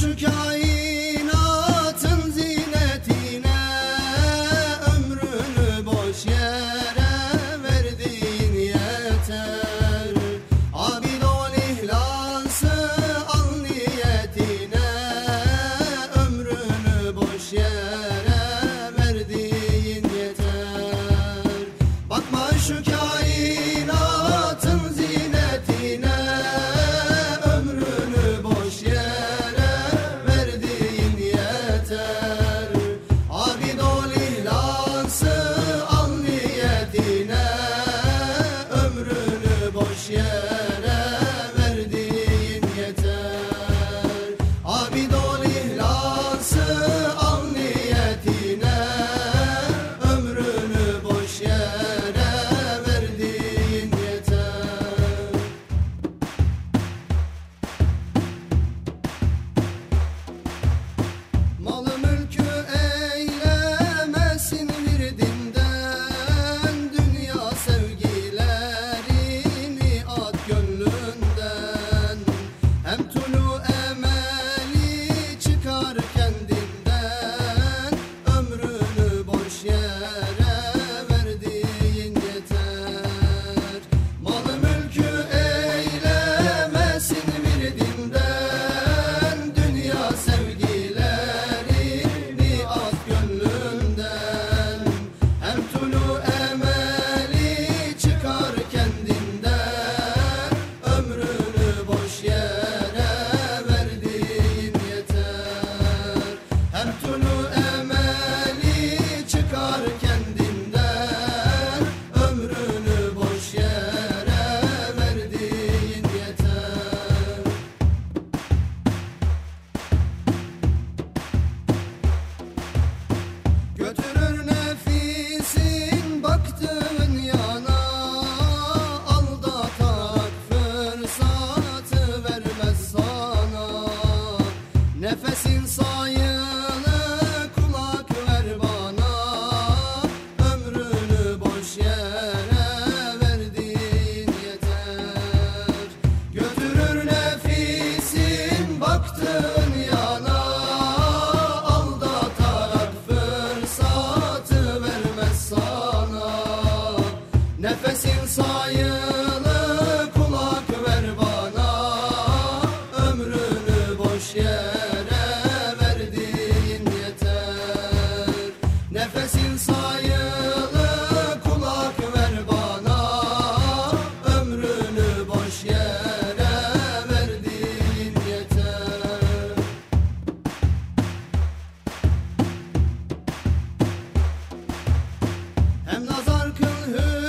şu kainatın zinetine ömrünü boş yere verdiğin yeter. Abid ol ihlası al niyetine ömrünü boş yere verdiğin yeter. Bakma şu kainatın zinetine ömrünü boş yere verdiğin yeter. Abid ol ihlası al niyetine ömrünü boş yere verdiğin yeter. Abid ol ihlası al niyetine ömrünü boş yere verdiğin yeter. Malı mülkü eylemesin virdinden, dünya sevgilerini at gönlünden. Hem tulu emeli çıkar kendinden, ömrünü boş yere verdiğin yeter. Malı mülkü eylemesin virdinden, dünya sevgilerini at gönlünden. Hem tulu emeli çıkar kendinden, ömrünü boş yere verdiğin yeter. Hem tulu emeli çıkar kendinden, ömrünü boş yere verdiğin yeter. Götürür nefisin baktığın yana, aldatarak fırsatı vermez sana. Nefesin sayılı kulak ver bana, ömrünü boş yere verdiğin yeter. Götürür nefisin baktığın yana, aldatarak fırsatı vermez sana. Nefesin sayılı kulak ver bana, ömrünü boş yere verdiğin yeter. Nefesin sayılı kulak ver bana, ömrünü boş yere verdiğin yeter. Hem nazar kıl